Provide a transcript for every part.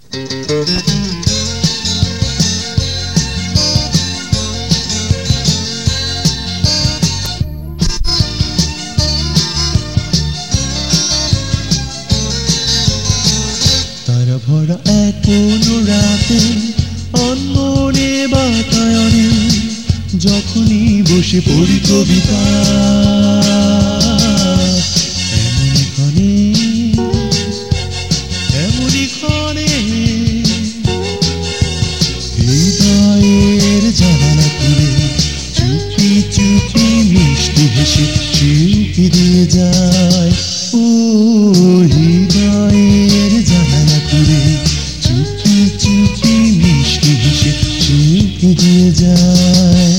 তারা ভরা এক কোনো রাতে অনমনে বাতায়নে যখনই বসে পড়ি কবিতা এমনি ক্ষণে হৃদয়ের জানালা খুলে চুপি চুপি মিষ্টি হেসে শিল্পী দিয়ে যায়। ও হৃদয়ের জানালা খুলে চুপি চুপি মিষ্টি হেসে শিল্পী দিয়ে যায়।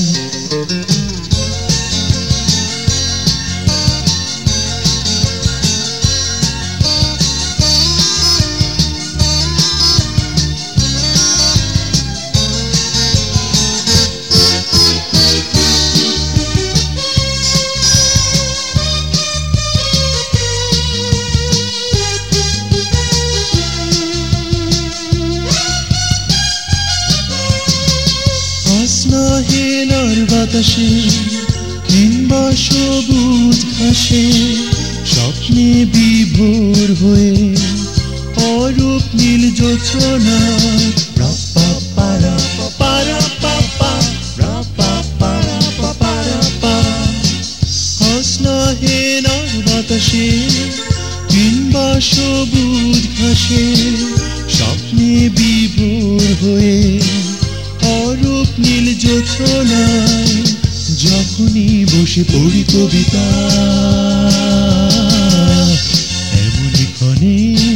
হেনার বাতাসে কিংবা সবুজ ঘাসে স্বপ্নে বিভোর হয়ে অরূপ নীল জোছনায় হাসনা হেনার বাতাসে কিংবা সবুজ ঘাসে স্বপ্নে বিভোর হয়ে অরূপ নীল জোছনায় যখনই বসে পড়ি কবিতা এমনি ক্ষণে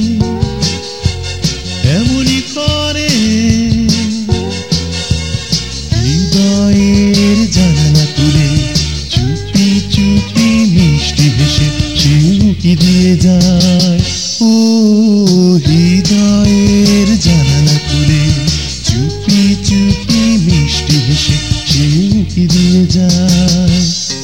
হৃদয়ের জানালা খুলে চুপি চুপি মিষ্টি হেসে শিল্পী দিয়ে যায়। ও হৃদয়ের জানালা খুলে চুপি চুপি মিষ্টি হেসে শিল্পী দিয়ে যায়।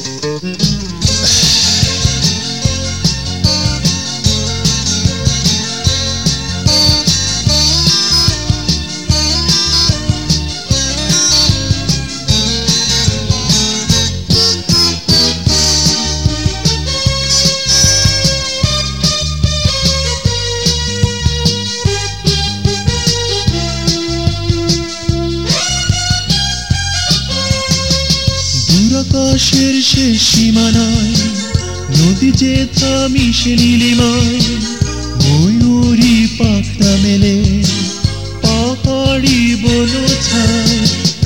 আকাশের শেষ সীমানায় নদী যে থামিসে নীলিমায় ময়ূরী পাখনা মেলে পাহাড়ি বনছায়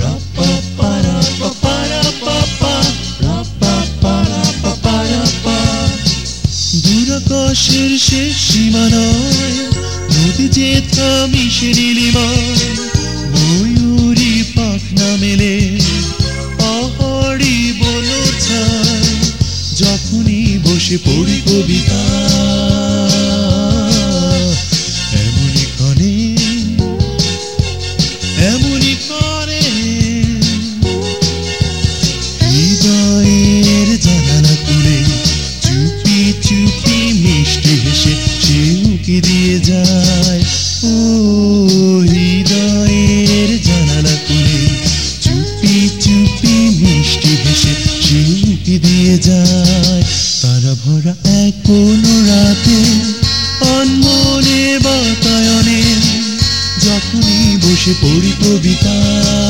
দূর আকাশের শেষ সীমানায় নদী যে থামিসে নীলিমায় ময়ূরী পাখনা মেলে পাহাড়ি বনছায় যখনই বসে পড়ি কবিতা এমনি ক্ষণে হৃদয়ের জানালা খুলে চুপি চুপি মিষ্টি হেসে শিল্পী দিয়ে যায়। ও হৃদয়ের জানালা খুলে চুপি চুপি মিষ্টি হেসে শিল্পী দিয়ে যায়। তারা ভরা এক কোনো রাতে অনমনে বাতায়নে যখনই বসে পড়ি কবিতা।